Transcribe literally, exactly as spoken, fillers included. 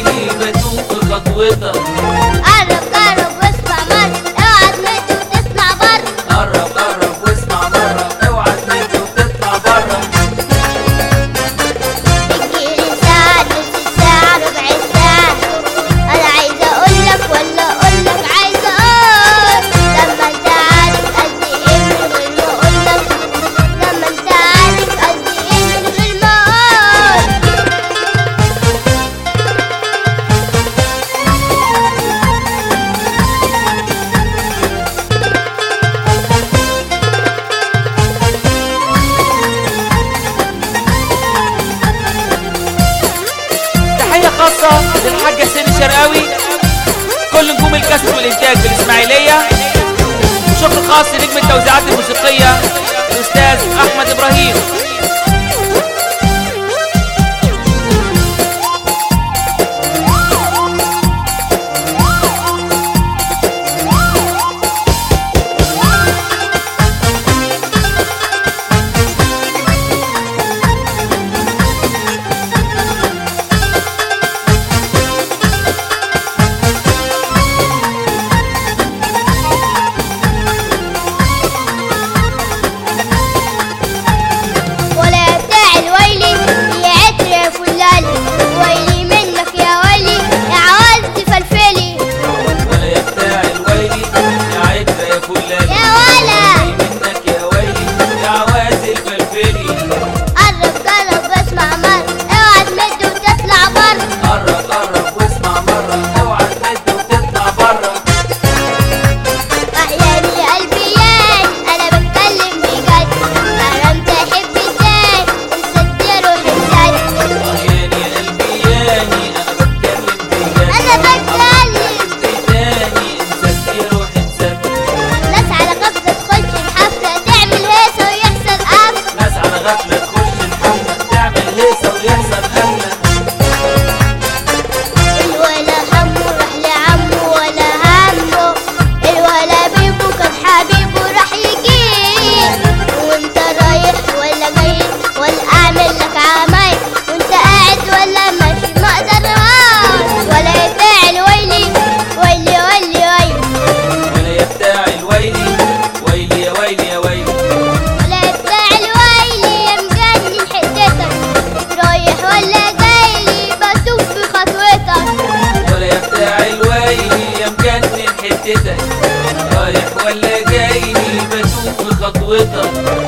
جايلي بتوه في خطوتك. قرب قرب واسمع مرة اوعى تمد وتطلع بره. قرب قرب واسمع مرة اوعى تمد وتطلع بره. تجيلي ساعة نص ساعة ربع ساعة انا عايزة اقولك ولا اقولك عايزة اقول. لما انت عارف قد ايه من غير ما اقولك. لما انت عارف قد ايه من غير ما اقول. تحية خاصة للحاج حسين الشرقاوي كل نجوم الكاسيت والإنتاج بالإسماعيلية. وشكر خاص لنجم التوزيعات الموسيقية الأستاذ أحمد إبراهيم. ولا بتاع الويلي يا عطر يا فلالي. ويلي منك يا ويلي يا عوزتي فلفلي. ولا يا بتاع الويلي يا عدة يا فلالي. يا ولا منك يا ويلي يا عواز الفلفلي. قرب قرب واسمع مرة اوعى تمد وتطلع بره. قرب قرب واسمع مرة اوعى تمد وتطلع بره. احياني يا قلبي ياني انا بتكلم بجد. حرمت احب ازاي نسيت روحي ازاي. ياني يا قلبي ياني انا بتكلم بجد. انا بتكلم تاني انسى روحي تسد. ناس على غفلة تخش الحفلة تعمل هيصة ويحصل قفل. ناس على غفلة تخش الحفلة تعمل هيصة ويحصل قفلة. الولا همه راح لعمه ولا همه. الولا بيبو كان حبيبه راح يجيب. وانت رايح ولا جاي ولا اعمل لك عمايل. وانت قاعد ولا ماشي ما اقدر اقعد. ولا يفعل ويلي ويلي ويلي ويلي. ولا يا بتاع الويلي ويلي يا ويلي يا ويلي. ولا يفعل ويلي يا مجنن حتتك. رايح ولا جايلي بتوه في خطوتك. ولا يا بتاع الويلي يا مجنن حتتك. رايح ولا جاي بتوه في خطوتك.